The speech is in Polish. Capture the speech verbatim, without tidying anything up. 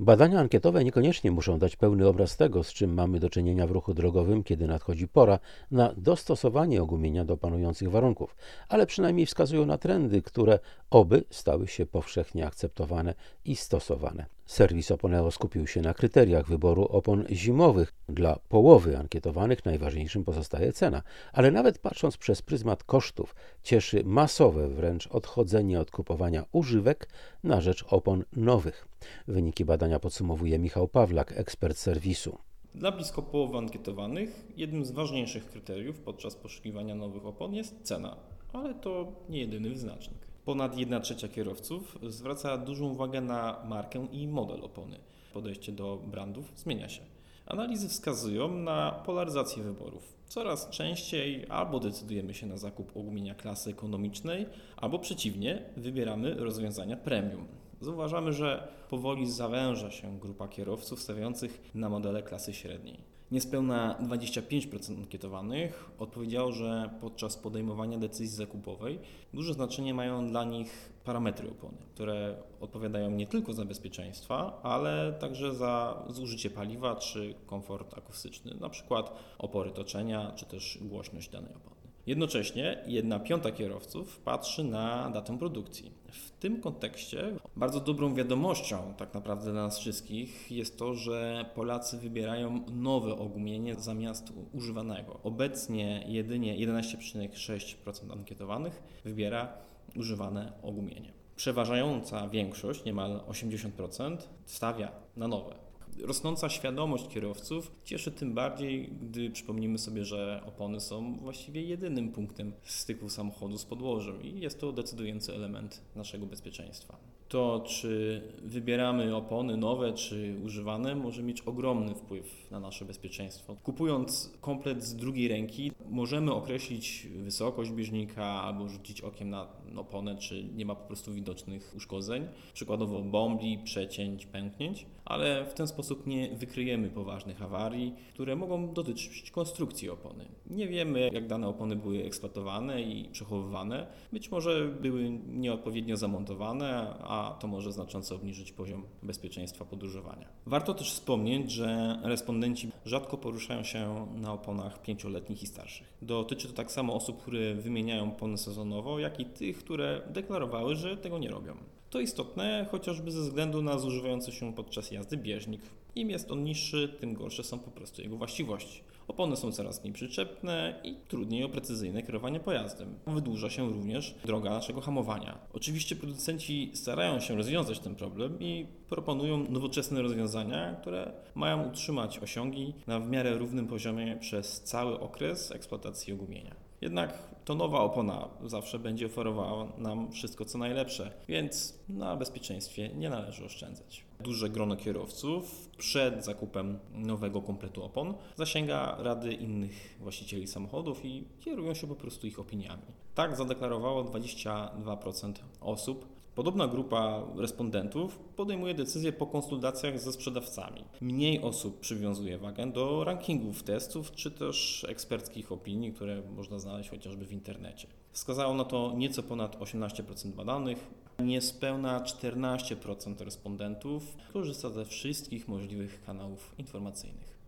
Badania ankietowe niekoniecznie muszą dać pełny obraz tego, z czym mamy do czynienia w ruchu drogowym, kiedy nadchodzi pora na dostosowanie ogumienia do panujących warunków, ale przynajmniej wskazują na trendy, które oby stały się powszechnie akceptowane i stosowane. Serwis Oponeo skupił się na kryteriach wyboru opon zimowych. Dla połowy ankietowanych najważniejszym pozostaje cena, ale nawet patrząc przez pryzmat kosztów, cieszy masowe wręcz odchodzenie od kupowania używek na rzecz opon nowych. Wyniki badania podsumowuje Michał Pawlak, ekspert serwisu. Dla blisko połowy ankietowanych jednym z ważniejszych kryteriów podczas poszukiwania nowych opon jest cena, ale to nie jedyny wyznacznik. Ponad jedna trzecia kierowców zwraca dużą uwagę na markę i model opony. Podejście do brandów zmienia się. Analizy wskazują na polaryzację wyborów. Coraz częściej albo decydujemy się na zakup ogumienia klasy ekonomicznej, albo przeciwnie, wybieramy rozwiązania premium. Zauważamy, że powoli zawęża się grupa kierowców stawiających na modele klasy średniej. Niespełna dwadzieścia pięć procent ankietowanych odpowiedziało, że podczas podejmowania decyzji zakupowej duże znaczenie mają dla nich parametry opony, które odpowiadają nie tylko za bezpieczeństwo, ale także za zużycie paliwa czy komfort akustyczny, np. opory toczenia czy też głośność danej opony. Jednocześnie jedna piąta kierowców patrzy na datę produkcji. W tym kontekście bardzo dobrą wiadomością tak naprawdę dla nas wszystkich jest to, że Polacy wybierają nowe ogumienie zamiast używanego. Obecnie jedynie jedenaście przecinek sześć procent ankietowanych wybiera używane ogumienie. Przeważająca większość, niemal osiemdziesiąt procent, stawia na nowe. Rosnąca świadomość kierowców cieszy tym bardziej, gdy przypomnimy sobie, że opony są właściwie jedynym punktem styku samochodu z podłożem i jest to decydujący element naszego bezpieczeństwa. To, czy wybieramy opony nowe czy używane, może mieć ogromny wpływ na nasze bezpieczeństwo. Kupując komplet z drugiej ręki, możemy określić wysokość bieżnika albo rzucić okiem na oponę, czy nie ma po prostu widocznych uszkodzeń, przykładowo bombli, przecięć, pęknięć, ale w ten sposób nie wykryjemy poważnych awarii, które mogą dotyczyć konstrukcji opony. Nie wiemy, jak dane opony były eksploatowane i przechowywane. Być może były nieodpowiednio zamontowane, a to może znacząco obniżyć poziom bezpieczeństwa podróżowania. Warto też wspomnieć, że respondenci rzadko poruszają się na oponach pięcioletnich i starszych. Dotyczy to tak samo osób, które wymieniają opony sezonowo, jak i tych, które deklarowały, że tego nie robią. To istotne chociażby ze względu na zużywający się podczas jazdy bieżnik. Im jest on niższy, tym gorsze są po prostu jego właściwości. Opony są coraz mniej przyczepne i trudniej o precyzyjne kierowanie pojazdem. Wydłuża się również droga naszego hamowania. Oczywiście producenci starają się rozwiązać ten problem i proponują nowoczesne rozwiązania, które mają utrzymać osiągi na w miarę równym poziomie przez cały okres eksploatacji ogumienia. Jednak to nowa opona zawsze będzie oferowała nam wszystko co najlepsze, więc na bezpieczeństwie nie należy oszczędzać. Duże grono kierowców przed zakupem nowego kompletu opon zasięga rady innych właścicieli samochodów i kierują się po prostu ich opiniami. Tak zadeklarowało dwadzieścia dwa procent osób. Podobna grupa respondentów podejmuje decyzje po konsultacjach ze sprzedawcami. Mniej osób przywiązuje wagę do rankingów testów czy też eksperckich opinii, które można znaleźć chociażby w internecie. Wskazało na to nieco ponad osiemnaście procent badanych. Niespełna czternaście procent respondentów korzysta ze wszystkich możliwych kanałów informacyjnych.